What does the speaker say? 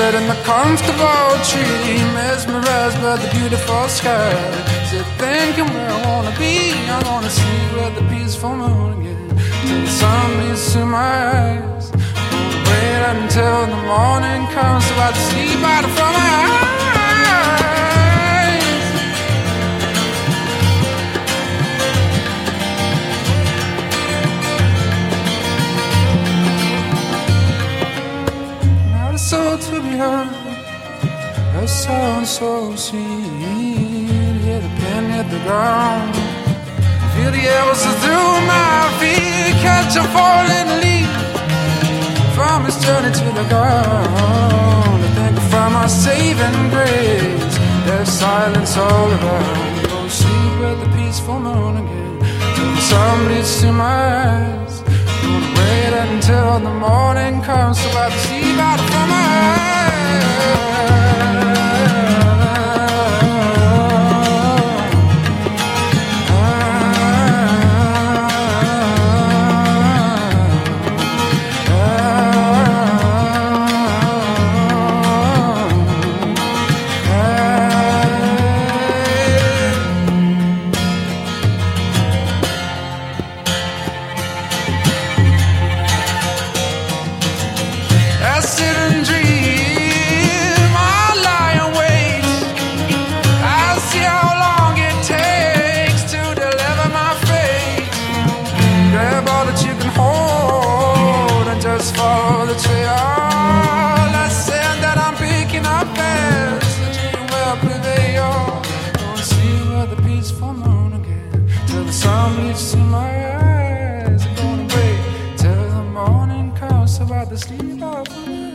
sit in the comfortable tree, mesmerized by the beautiful sky. Sit thinking where I wanna be. I wanna see where the peaceful moon again, till the sun leads to my eyes. Gonna wait until the morning comes, so I can sleep out from my eyes. Not a soul to be heard, a sound so sweet. Hear the pen hit the ground, feel the air whistle through my feet. Catch a falling leaf from its journey to the ground. I think I found my saving grace. There's silence all around. Go sleep with the peaceful moon again, till the sun bleeds to my eyes. Gonna wait until the morning comes, so I can sleep out from my eyes. Sleep off.